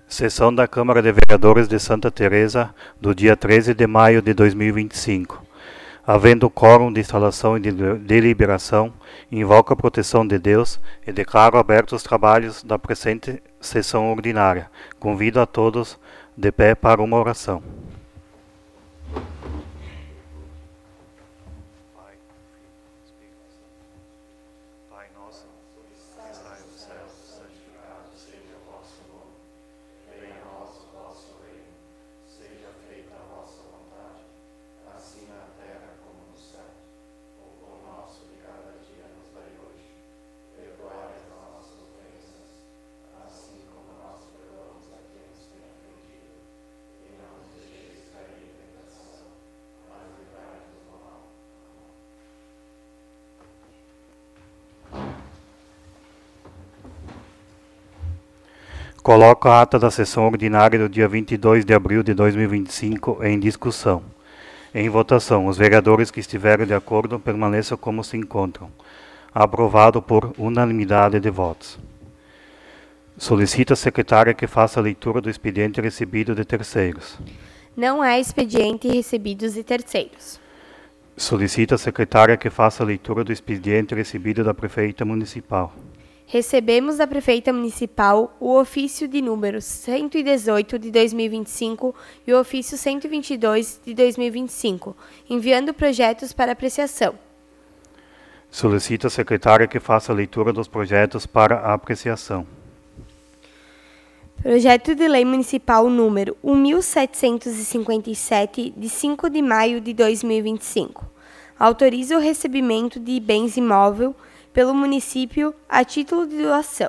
Sessão da Câmara de Vereadores de Santa Teresa, do dia 13 de maio de 2025. Havendo quórum de instalação e de deliberação, invoco a proteção de Deus e declaro abertos os trabalhos da presente sessão ordinária. Convido a todos de pé para uma oração. Pai nosso, que estais no céu, santificado seja o vosso nome. Venha a nós o vosso reino, seja feita a vossa vontade, assim na terra como no céu. O pão nosso de cada dia nos dai hoje. Perdoai as nossas ofensas, assim como nós perdoamos a quem nos tem ofendido. E não nos deixeis cair em tentação, mas livrai-nos do mal. Coloco a ata da sessão ordinária do dia 22 de abril de 2025 em discussão. Em votação, os vereadores que estiverem de acordo permaneçam como se encontram. Aprovado por unanimidade de votos. Solicito a secretária que faça a leitura do expediente recebido de terceiros. Não há expediente recebidos de terceiros. Solicito a secretária que faça a leitura do expediente recebido da prefeita municipal. Recebemos da Prefeita Municipal o ofício de número 118 de 2025 e o ofício 122 de 2025, enviando projetos para apreciação. Solicito a secretária que faça a leitura dos projetos para a apreciação. Projeto de Lei Municipal número 1757, de 5 de maio de 2025. Autoriza o recebimento de bens imóveis pelo município a título de doação.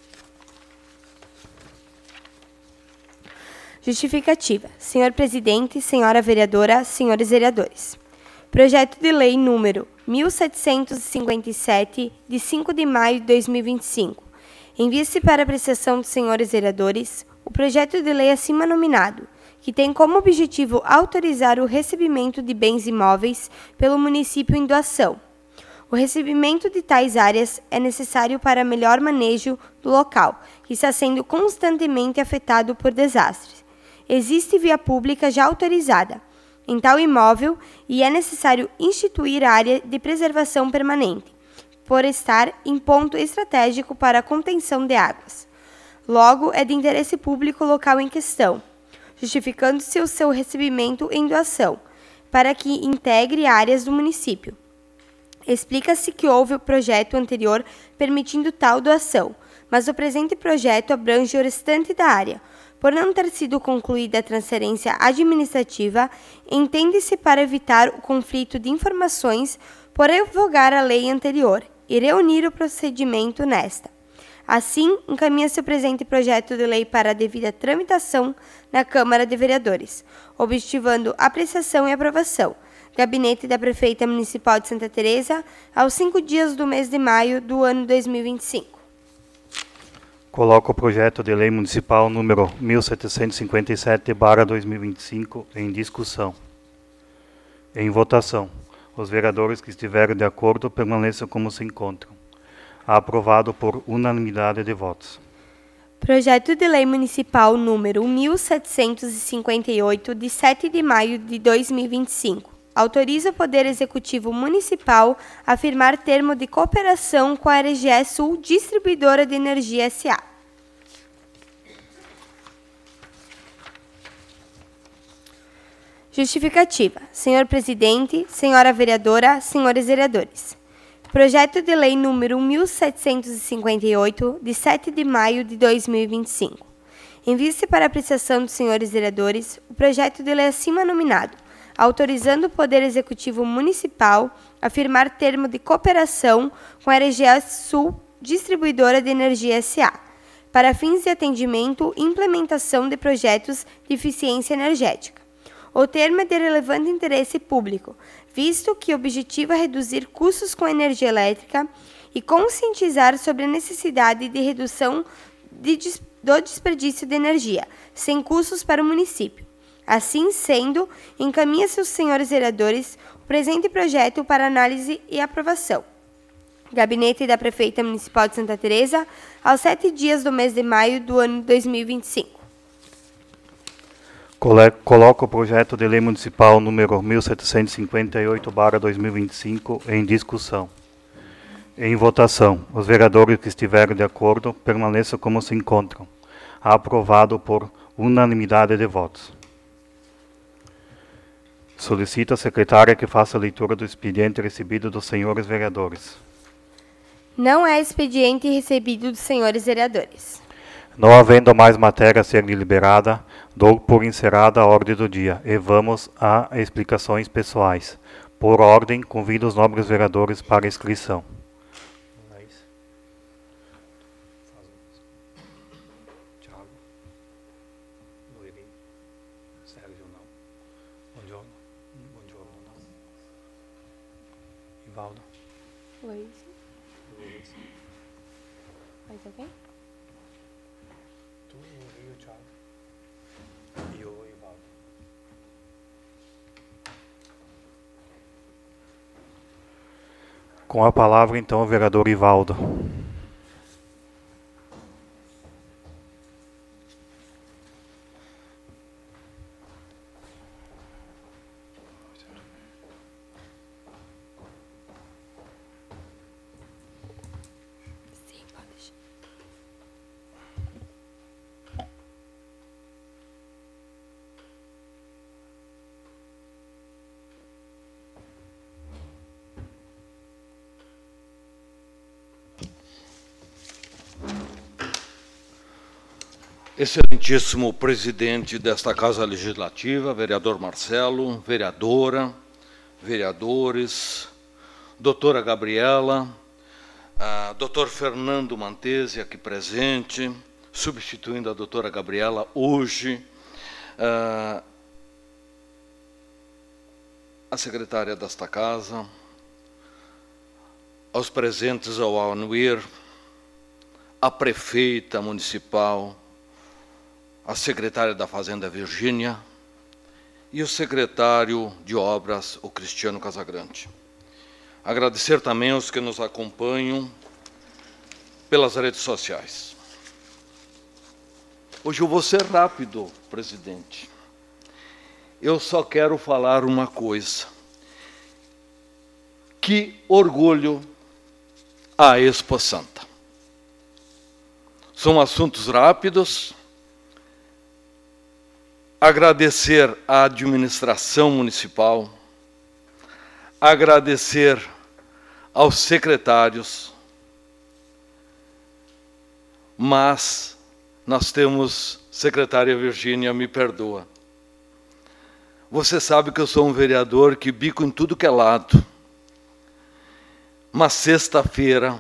Justificativa. Senhor Presidente, Senhora Vereadora, Senhores Vereadores. Projeto de Lei número 1757, de 5 de maio de 2025. Envia-se para apreciação dos senhores vereadores o projeto de lei acima nominado, que tem como objetivo autorizar o recebimento de bens imóveis pelo município em doação. O recebimento de tais áreas é necessário para melhor manejo do local, que está sendo constantemente afetado por desastres. Existe via pública já autorizada em tal imóvel e é necessário instituir área de preservação permanente, por estar em ponto estratégico para a contenção de águas. Logo, é de interesse público o local em questão, justificando-se o seu recebimento em doação, para que integre áreas do município. Explica-se que houve o projeto anterior permitindo tal doação, mas o presente projeto abrange o restante da área. Por não ter sido concluída a transferência administrativa, entende-se para evitar o conflito de informações por revogar a lei anterior e reunir o procedimento nesta. Assim, encaminha-se o presente projeto de lei para a devida tramitação na Câmara de Vereadores, objetivando apreciação e aprovação. Gabinete da Prefeita Municipal de Santa Teresa, aos 5 dias do mês de maio do ano 2025. Coloco o projeto de lei municipal número 1757/2025 em discussão. Em votação, os vereadores que estiverem de acordo permaneçam como se encontram. Aprovado por unanimidade de votos. Projeto de lei municipal número 1758, de 7 de maio de 2025. Autoriza o Poder Executivo Municipal a firmar termo de cooperação com a RGE Sul Distribuidora de Energia S.A. Justificativa. Senhor Presidente, Senhora Vereadora, Senhores Vereadores. Projeto de Lei número 1758, de 7 de maio de 2025. Envia-se para apreciação dos senhores vereadores o projeto de lei acima nominado, autorizando o Poder Executivo Municipal a firmar termo de cooperação com a RGE Sul Distribuidora de Energia S.A., para fins de atendimento e implementação de projetos de eficiência energética. O termo é de relevante interesse público, visto que objetiva reduzir custos com energia elétrica e conscientizar sobre a necessidade de redução do desperdício de energia, sem custos para o município. Assim sendo, encaminha-se aos senhores vereadores o presente projeto para análise e aprovação. Gabinete da Prefeita Municipal de Santa Teresa, aos 7 dias do mês de maio do ano 2025. Coloco o projeto de lei municipal número 1758/2025 em discussão. Em votação, os vereadores que estiverem de acordo permaneçam como se encontram. Aprovado por unanimidade de votos. Solicito à secretária que faça a leitura do expediente recebido dos senhores vereadores. Não é expediente recebido dos senhores vereadores. Não havendo mais matéria a ser deliberada, dou por encerrada a ordem do dia e vamos a explicações pessoais. Por ordem, convido os nobres vereadores para a inscrição. Ivaldo. Luiz. Mais alguém? Tu e o Thiago. E o Ivaldo. Com a palavra, então, o vereador Ivaldo. Excelentíssimo presidente desta Casa Legislativa, vereador Marcelo, vereadora, vereadores, doutora Gabriela, doutor Fernando Mantese, aqui presente, substituindo a doutora Gabriela hoje, a secretária desta Casa, aos presentes ao Anuir, a prefeita municipal, a secretária da Fazenda, Virgínia, e o secretário de Obras, o Cristiano Casagrande. Agradecer também aos que nos acompanham pelas redes sociais. Hoje eu vou ser rápido, presidente. Eu só quero falar uma coisa. Que orgulho a Expo Santa. São assuntos rápidos. Agradecer à administração municipal, agradecer aos secretários, mas nós temos, secretária Virgínia, me perdoa. Você sabe que eu sou um vereador que bico em tudo que é lado. Mas sexta-feira,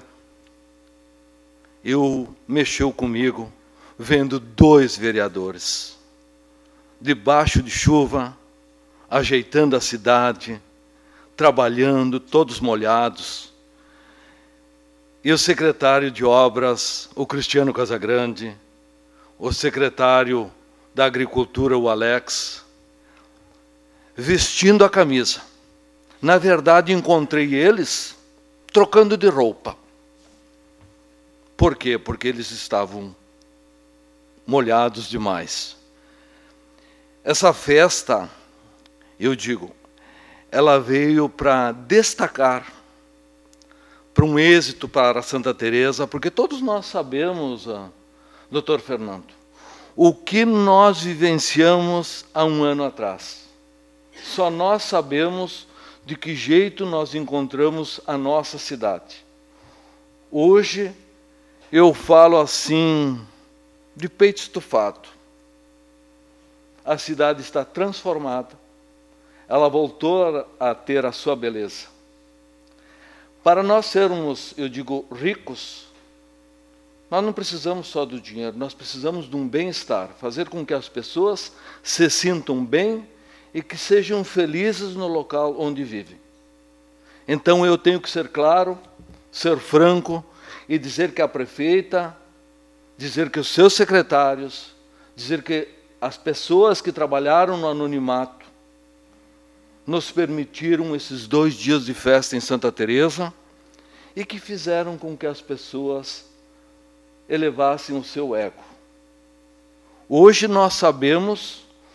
mexeu comigo, vendo 2 vereadores. Debaixo de chuva, ajeitando a cidade, trabalhando, todos molhados. E o secretário de Obras, o Cristiano Casagrande, o secretário da Agricultura, o Alex, vestindo a camisa. Na verdade, encontrei eles trocando de roupa. Por quê? Porque eles estavam molhados demais. Essa festa, eu digo, ela veio para destacar, para um êxito para Santa Teresa, porque todos nós sabemos, doutor Fernando, o que nós vivenciamos há um ano atrás. Só nós sabemos de que jeito nós encontramos a nossa cidade. Hoje, eu falo assim, de peito estufado. A cidade está transformada, ela voltou a ter a sua beleza. Para nós sermos, eu digo, ricos, nós não precisamos só do dinheiro, nós precisamos de um bem-estar, fazer com que as pessoas se sintam bem e que sejam felizes no local onde vivem. Então eu tenho que ser claro, ser franco e dizer que a prefeita, dizer que os seus secretários, dizer que as pessoas que trabalharam no anonimato nos permitiram esses 2 dias de festa em Santa Teresa e que fizeram com que as pessoas elevassem o seu ego. Hoje nós sabemos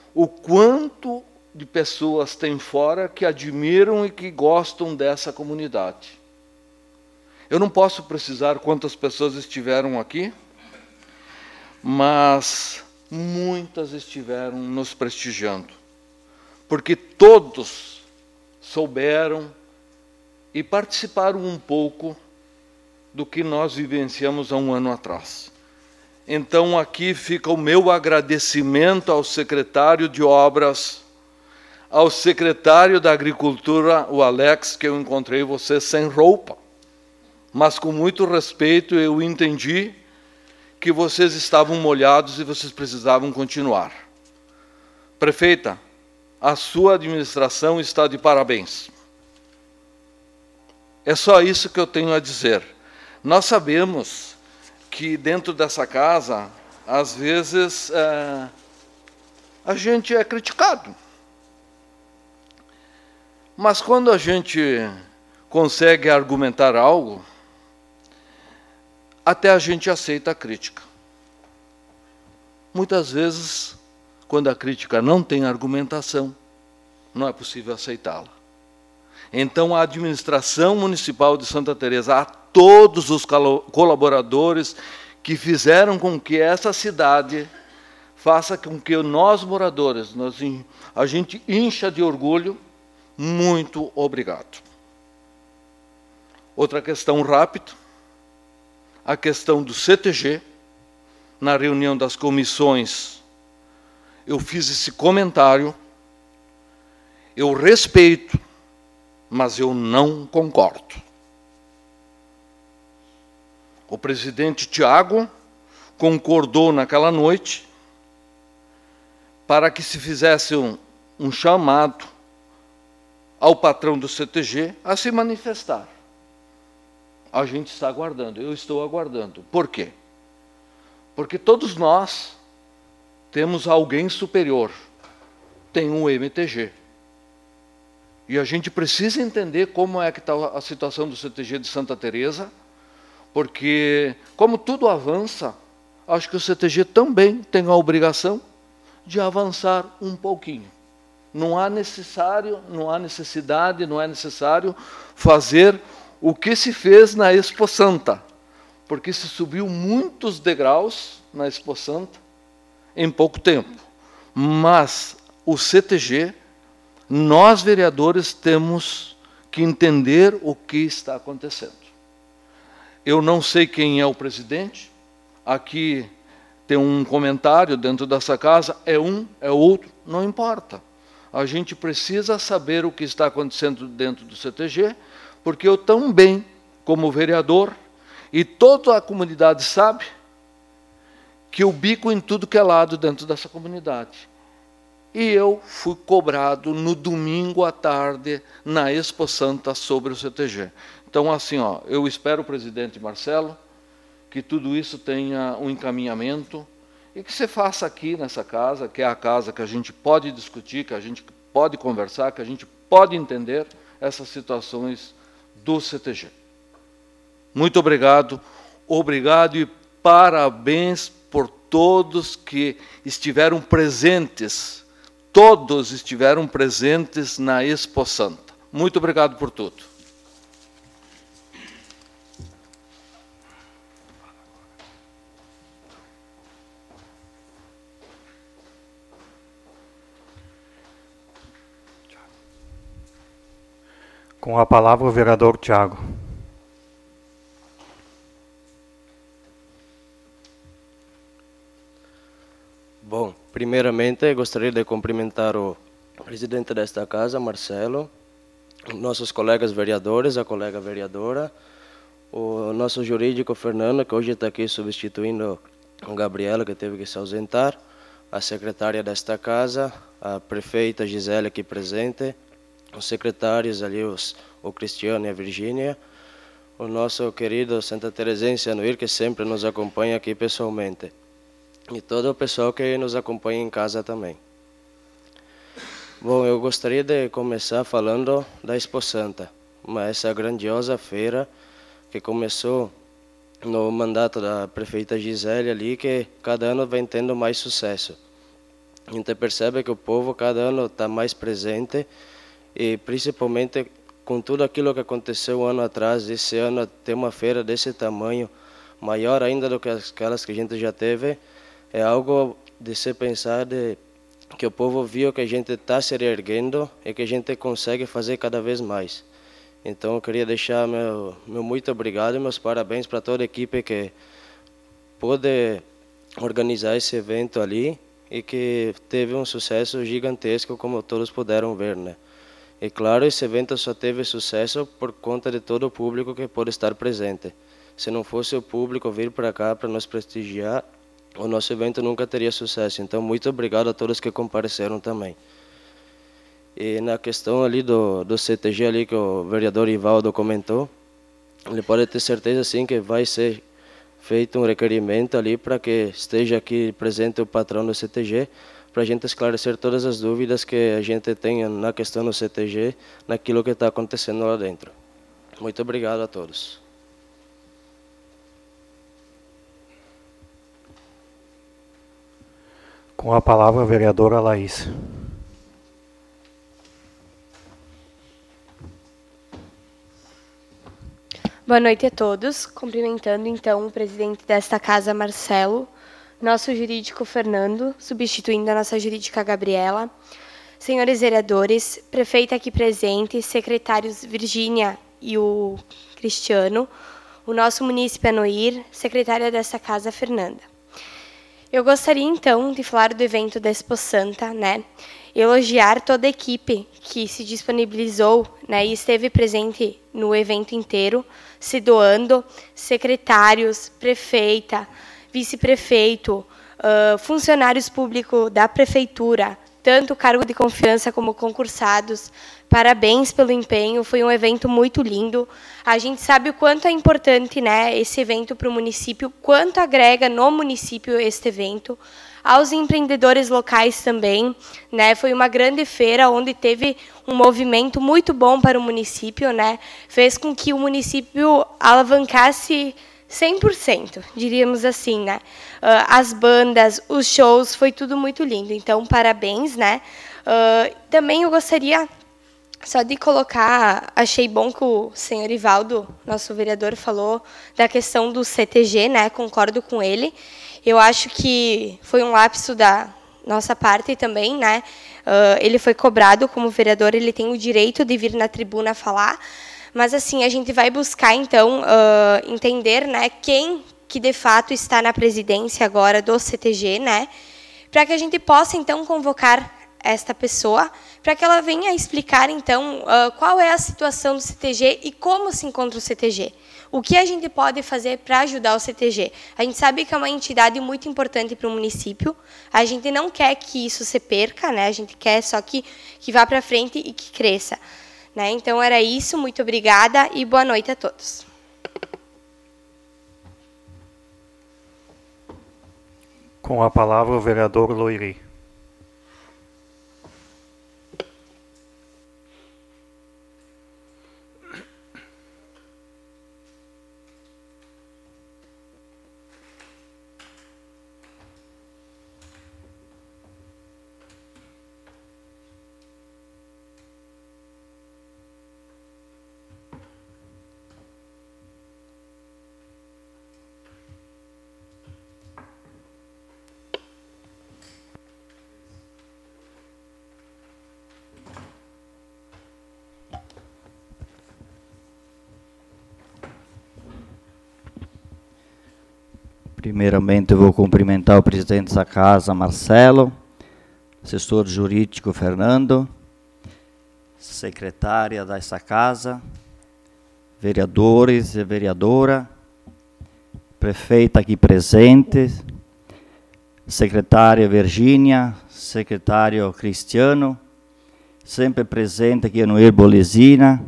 o quanto de pessoas tem fora que admiram e que gostam dessa comunidade. Eu não posso precisar quantas pessoas estiveram aqui, mas muitas estiveram nos prestigiando, porque todos souberam e participaram um pouco do que nós vivenciamos há um ano atrás. Então aqui fica o meu agradecimento ao secretário de Obras, ao secretário da Agricultura, o Alex, que eu encontrei você sem roupa, mas com muito respeito eu entendi que vocês estavam molhados e vocês precisavam continuar. Prefeita, a sua administração está de parabéns. É só isso que eu tenho a dizer. Nós sabemos que dentro dessa casa, às vezes, a gente é criticado. Mas quando a gente consegue argumentar algo, até a gente aceita a crítica. Muitas vezes, quando a crítica não tem argumentação, não é possível aceitá-la. Então, a administração municipal de Santa Teresa, a todos os colaboradores que fizeram com que essa cidade faça com que nós, moradores, a gente incha de orgulho, muito obrigado. Outra questão rápida, a questão do CTG. Na reunião das comissões, eu fiz esse comentário, eu respeito, mas eu não concordo. O presidente Tiago concordou naquela noite para que se fizesse um chamado ao patrão do CTG a se manifestar. A gente está aguardando, eu estou aguardando. Por quê? Porque todos nós temos alguém superior, tem um MTG. E a gente precisa entender como é que está a situação do CTG de Santa Teresa, porque, como tudo avança, acho que o CTG também tem a obrigação de avançar um pouquinho. Não é necessário fazer o que se fez na Expo Santa, porque se subiu muitos degraus na Expo Santa em pouco tempo. Mas o CTG, nós vereadores temos que entender o que está acontecendo. Eu não sei quem é o presidente, aqui tem um comentário dentro dessa casa, é um, é outro, não importa. A gente precisa saber o que está acontecendo dentro do CTG, porque eu também, como vereador, e toda a comunidade sabe que eu bico em tudo que é lado dentro dessa comunidade. E eu fui cobrado no domingo à tarde, na Expo Santa, sobre o CTG. Então, assim, eu espero, presidente Marcelo, que tudo isso tenha um encaminhamento e que se faça aqui nessa casa, que é a casa que a gente pode discutir, que a gente pode conversar, que a gente pode entender essas situações do CTG. Muito obrigado, obrigado e parabéns por todos que estiveram presentes, todos estiveram presentes na Expo Santa. Muito obrigado por tudo. Com a palavra o vereador Tiago. Bom, primeiramente gostaria de cumprimentar o presidente desta casa, Marcelo, nossos colegas vereadores, a colega vereadora, o nosso jurídico Fernando, que hoje está aqui substituindo o Gabriela, que teve que se ausentar, a secretária desta casa, a prefeita Gisele aqui presente, os secretários ali, o Cristiano e a Virgínia, o nosso querido Santa Teresense Anuir, que sempre nos acompanha aqui pessoalmente, e todo o pessoal que nos acompanha em casa também. Bom, eu gostaria de começar falando da Expo Santa, essa grandiosa feira que começou no mandato da prefeita Gisele ali, que cada ano vem tendo mais sucesso. a gente percebe que o povo cada ano está mais presente e principalmente com tudo aquilo que aconteceu um ano atrás, esse ano ter uma feira desse tamanho, maior ainda do que aquelas que a gente já teve, é algo de se pensar que o povo viu que a gente está se reerguendo e que a gente consegue fazer cada vez mais. Então eu queria deixar meu muito obrigado e meus parabéns para toda a equipe que pôde organizar esse evento ali e que teve um sucesso gigantesco, como todos puderam ver, né? E claro, esse evento só teve sucesso por conta de todo o público que pôde estar presente. Se não fosse o público vir para cá para nos prestigiar, o nosso evento nunca teria sucesso. Então, muito obrigado a todos que compareceram também. E na questão ali do CTG ali que o vereador Ivaldo comentou, ele pode ter certeza sim que vai ser feito um requerimento ali para que esteja aqui presente o patrão do CTG, para a gente esclarecer todas as dúvidas que a gente tenha na questão do CTG, naquilo que está acontecendo lá dentro. Muito obrigado a todos. Com a palavra, a vereadora Laís. Boa noite a todos. Cumprimentando, então, o presidente desta casa, Marcelo, nosso jurídico, Fernando, substituindo a nossa jurídica, Gabriela, senhores vereadores, prefeita aqui presente, secretários Virgínia e o Cristiano, o nosso munícipe Anoir, secretária desta casa, Fernanda. Eu gostaria, então, de falar do evento da Expo Santa, né? Elogiar toda a equipe que se disponibilizou, né, e esteve presente no evento inteiro, se doando, secretários, prefeita, vice-prefeito, funcionários públicos da prefeitura, tanto cargo de confiança como concursados. Parabéns pelo empenho, foi um evento muito lindo. A gente sabe o quanto é importante, né, esse evento para o município, quanto agrega no município este evento. Aos empreendedores locais também, né, foi uma grande feira onde teve um movimento muito bom para o município, né, fez com que o município alavancasse 100%, diríamos assim, né? As bandas, os shows, foi tudo muito lindo. Então, parabéns, né? Também eu gostaria só de colocar, achei bom que o senhor Ivaldo, nosso vereador, falou da questão do CTG, né? Concordo com ele. Eu acho que foi um lapso da nossa parte também, né? Ele foi cobrado como vereador, ele tem o direito de vir na tribuna falar. Mas, assim, a gente vai buscar, então, entender, né, quem que, de fato, está na presidência agora do CTG, né, para que a gente possa, então, convocar esta pessoa, para que ela venha explicar, então, qual é a situação do CTG e como se encontra o CTG. O que a gente pode fazer para ajudar o CTG? A gente sabe que é uma entidade muito importante para o município, a gente não quer que isso se perca, né, a gente quer só que vá para frente e que cresça. Né? Então, era isso. Muito obrigada e boa noite a todos. Com a palavra, o vereador Loiri. Primeiramente, eu vou cumprimentar o presidente da casa, Marcelo, assessor jurídico, Fernando, secretária dessa casa, vereadores e vereadora, prefeita aqui presente, secretária Virgínia, secretário Cristiano, sempre presente aqui no Herbolesina,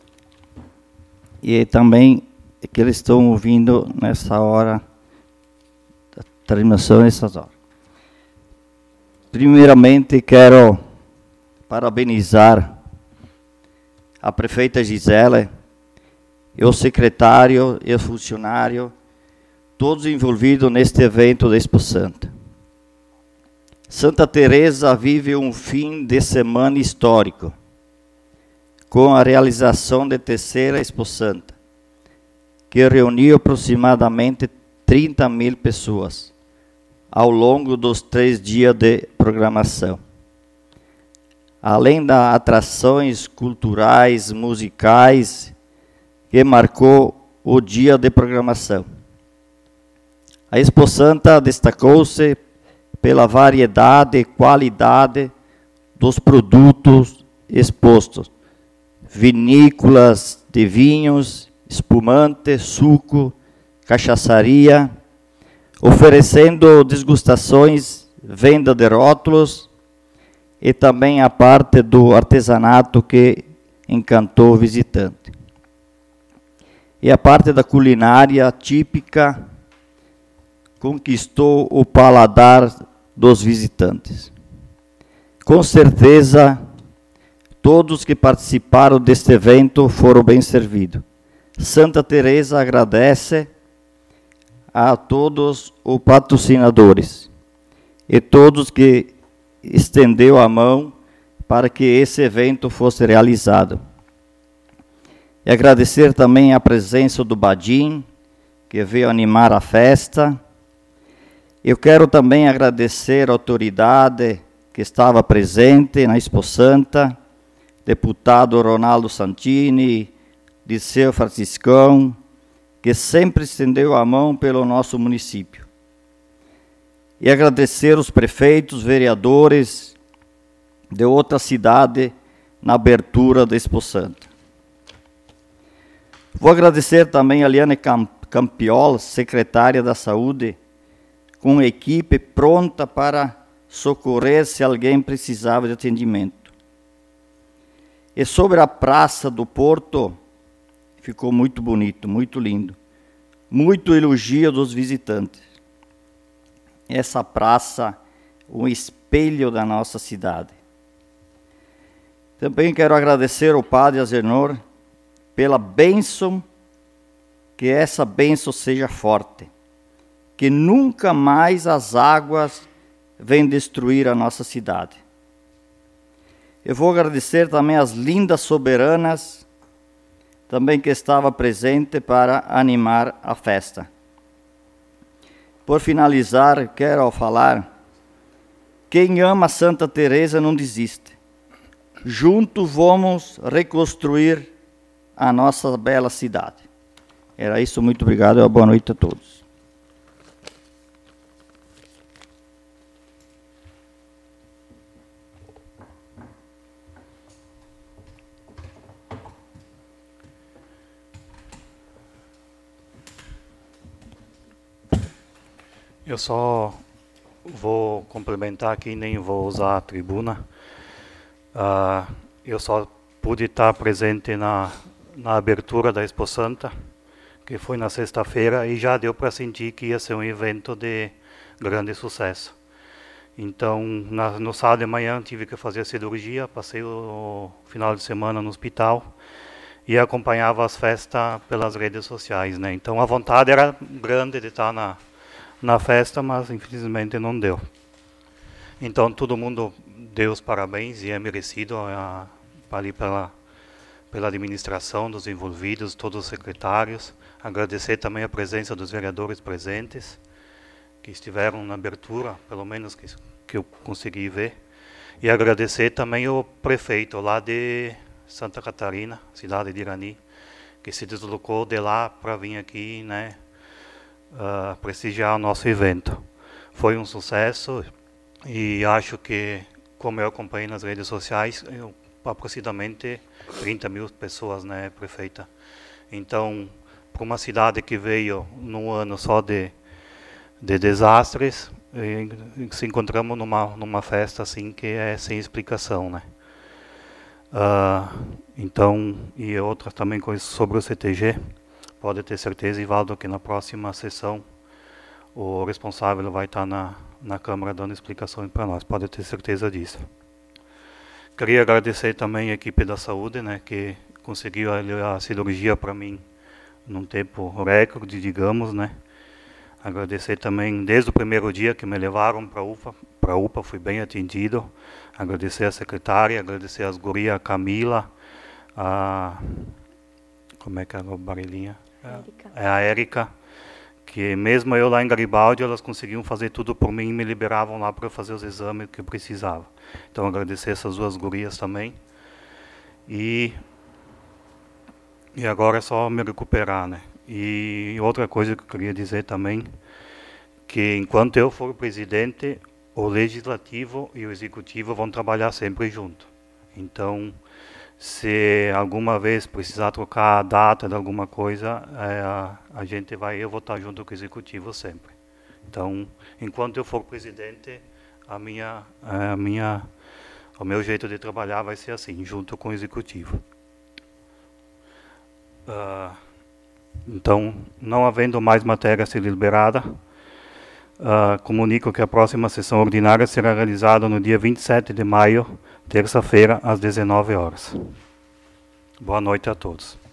e também que eles estão ouvindo nessa hora, terminação nessas horas. Primeiramente, quero parabenizar a prefeita Gisele, e o secretário e o funcionário, todos envolvidos neste evento da Expo Santa. Santa Teresa vive um fim de semana histórico, com a realização da terceira Expo Santa, que reuniu aproximadamente 30.000 pessoas ao longo dos 3 dias de programação. Além das atrações culturais, musicais, que marcou o dia de programação. A Expo Santa destacou-se pela variedade e qualidade dos produtos expostos, vinícolas de vinhos, espumante, suco, cachaçaria, oferecendo degustações, venda de rótulos e também a parte do artesanato que encantou o visitante. E a parte da culinária típica conquistou o paladar dos visitantes. Com certeza, todos que participaram deste evento foram bem servidos. Santa Teresa agradece a todos os patrocinadores e todos que estendeu a mão para que esse evento fosse realizado. E agradecer também a presença do Badim, que veio animar a festa. Eu quero também agradecer a autoridade que estava presente na Expo Santa, deputado Ronaldo Santini, Liceu Franciscão, que sempre estendeu a mão pelo nosso município. E agradecer os prefeitos, vereadores de outra cidade na abertura da Expo Santa. Vou agradecer também a Liane Campiol, secretária da Saúde, com equipe pronta para socorrer se alguém precisava de atendimento. E sobre a Praça do Porto, ficou muito bonito, muito lindo. Muito elogio dos visitantes. Essa praça, um espelho da nossa cidade. Também quero agradecer ao Padre Azenor pela bênção, que essa bênção seja forte. Que nunca mais as águas venham destruir a nossa cidade. Eu vou agradecer também às lindas soberanas, também que estava presente para animar a festa. Por finalizar, quero falar, quem ama Santa Teresa não desiste. Juntos vamos reconstruir a nossa bela cidade. Era isso, muito obrigado e uma boa noite a todos. Eu só vou complementar aqui, nem vou usar a tribuna. Eu só pude estar presente na abertura da Expo Santa, que foi na sexta-feira, e já deu para sentir que ia ser um evento de grande sucesso. Então, no sábado de manhã tive que fazer a cirurgia, passei o final de semana no hospital e acompanhava as festas pelas redes sociais, né? Então a vontade era grande de estar na festa, mas infelizmente não deu. Então todo mundo deu os parabéns e é merecido ali pela administração dos envolvidos, todos os secretários. Agradecer também a presença dos vereadores presentes, que estiveram na abertura, pelo menos que eu consegui ver. E agradecer também o prefeito lá de Santa Catarina, cidade de Irani, que se deslocou de lá para vir aqui, né, prestigiar o nosso evento. Foi um sucesso e acho que, como eu acompanhei nas redes sociais, aproximadamente 30.000 pessoas, né, prefeita. Então, para uma cidade que veio num ano só de desastres, se encontramos numa festa assim que é sem explicação, né? Então, e outras também coisas sobre o CTG, pode ter certeza, Ivaldo, que na próxima sessão o responsável vai estar na Câmara dando explicações para nós, pode ter certeza disso. Queria agradecer também a equipe da saúde, né, que conseguiu a cirurgia para mim num tempo recorde, digamos, né. Agradecer também desde o primeiro dia que me levaram para a UPA, para a UPA, fui bem atendido. Agradecer a secretária, agradecer as gurias, a Camila, como é que é a Barilinha? É a Érica, que mesmo eu lá em Garibaldi, elas conseguiam fazer tudo por mim e me liberavam lá para fazer os exames que eu precisava. Então, agradecer essas duas gurias também. E agora é só me recuperar, né? E outra coisa que eu queria dizer também, que enquanto eu for presidente, o legislativo e o executivo vão trabalhar sempre junto. Então, se alguma vez precisar trocar a data de alguma coisa, eu vou estar junto com o executivo sempre. Então, enquanto eu for presidente, o meu jeito de trabalhar vai ser assim, junto com o executivo. Então, não havendo mais matéria a ser deliberada, comunico que a próxima sessão ordinária será realizada no dia 27 de maio, terça-feira, às 19 horas. Boa noite a todos.